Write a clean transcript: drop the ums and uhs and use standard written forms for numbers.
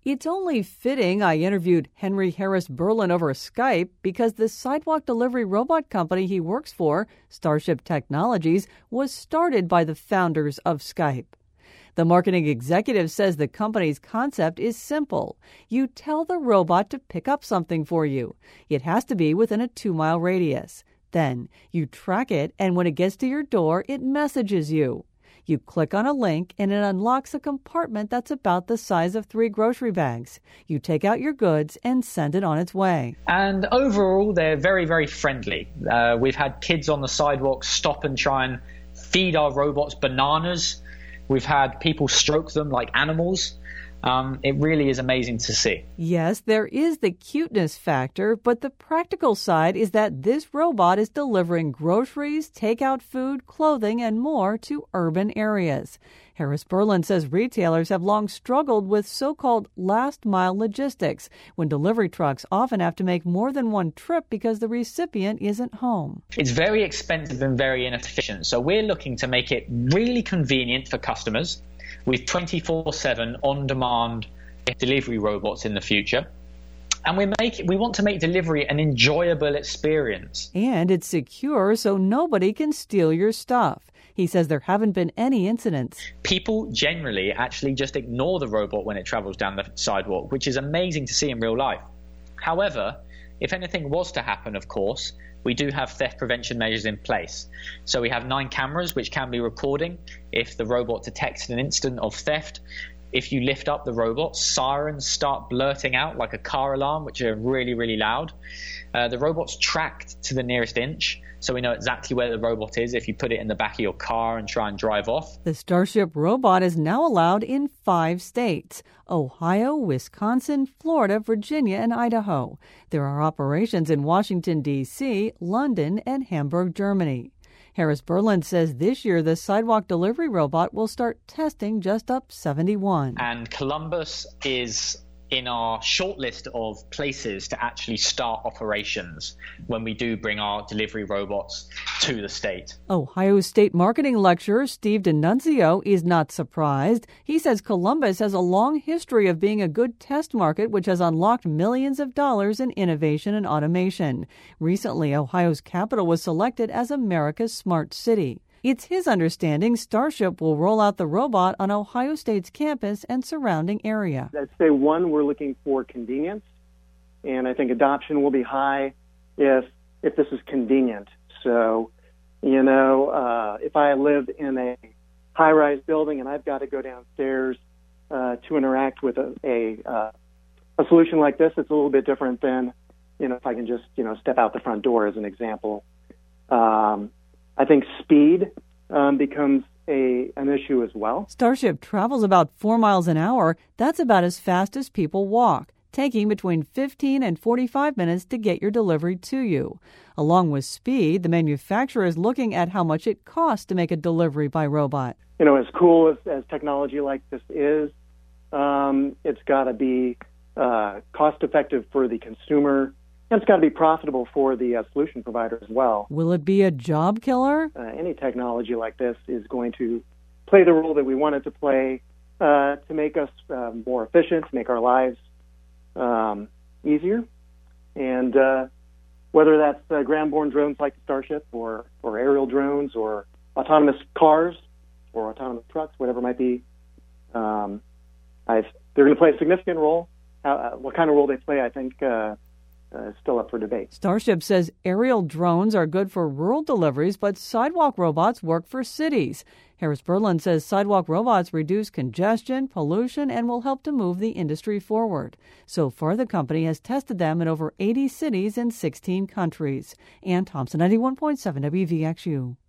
It's only fitting I interviewed Henry Harris Berlin over Skype because the sidewalk delivery robot company he works for, Starship Technologies, was started by the founders of Skype. The marketing executive says the company's concept is simple. You tell the robot to pick up something for you. It has to be within a 2-mile radius. Then you track it, and when it gets to your door, it messages you. You click on a link, and it unlocks a compartment that's about the size of 3 grocery bags. You take out your goods and send it on its way. And overall, they're very, very friendly. We've had kids on the sidewalk stop and try and feed our robots bananas. We've had people stroke them like animals. It really is amazing to see. Yes, there is the cuteness factor, but the practical side is that this robot is delivering groceries, takeout food, clothing, and more to urban areas. Harris Berlin says retailers have long struggled with so-called last-mile logistics, when delivery trucks often have to make more than one trip because the recipient isn't home. It's very expensive and very inefficient, so we're looking to make it really convenient for customers with 24/7 on-demand delivery robots in the future. And we want to make delivery an enjoyable experience. And it's secure so nobody can steal your stuff. He says there haven't been any incidents. People generally actually just ignore the robot when it travels down the sidewalk, which is amazing to see in real life. However, if anything was to happen, of course, we do have theft prevention measures in place. So we have 9 cameras which can be recording if the robot detects an incident of theft. If you lift up the robot, sirens start blurting out like a car alarm, which are really, really loud. The robot's tracked to the nearest inch, so we know exactly where the robot is if you put it in the back of your car and try and drive off. The Starship robot is now allowed in 5 states: Ohio, Wisconsin, Florida, Virginia, and Idaho. There are operations in Washington, D.C., London, and Hamburg, Germany. Harris Berlin says this year the sidewalk delivery robot will start testing just up 71. And Columbus is in our short list of places to actually start operations when we do bring our delivery robots to the state. Ohio State marketing lecturer Steve D'Annunzio is not surprised. He says Columbus has a long history of being a good test market, which has unlocked millions of dollars in innovation and automation. Recently, Ohio's capital was selected as America's smart city. It's his understanding Starship will roll out the robot on Ohio State's campus and surrounding area. I'd say, one, we're looking for convenience, and I think adoption will be high if this is convenient. So, if I live in a high-rise building and I've got to go downstairs to interact with a solution like this, it's a little bit different than, if I can just, step out the front door as an example. I think speed becomes an issue as well. Starship travels about 4 miles an hour. That's about as fast as people walk, taking between 15 and 45 minutes to get your delivery to you. Along with speed, the manufacturer is looking at how much it costs to make a delivery by robot. As cool as technology like this is, it's got to be cost-effective for the consumer. And it's got to be profitable for the solution provider as well. Will it be a job killer? Any technology like this is going to play the role that we want it to play to make us more efficient, to make our lives easier. And whether that's ground-borne drones like the Starship or aerial drones or autonomous cars or autonomous trucks, whatever it might be, they're going to play a significant role. What kind of role they play, I think, still up for debate. Starship says aerial drones are good for rural deliveries, but sidewalk robots work for cities. Harris Berlin says sidewalk robots reduce congestion, pollution, and will help to move the industry forward. So far, the company has tested them in over 80 cities in 16 countries. Ann Thompson, 91.7 WVXU.